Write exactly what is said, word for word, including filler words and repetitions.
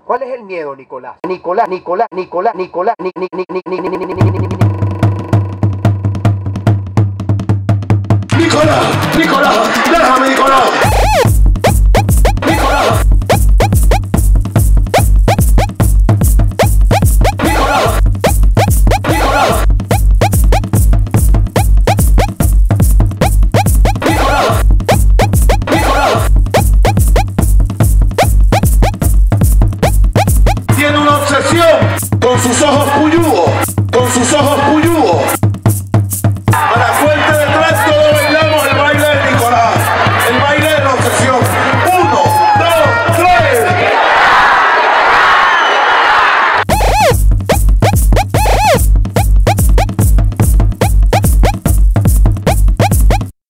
¿Cuál es el miedo, Nicolás? Nicolás, Nicolás, Nicolás, Nicolás, ni, ni, ni, ni, ni, ni, ni, ni, ni, ni. Nicolás, Nicolás, déjame, Nicolás.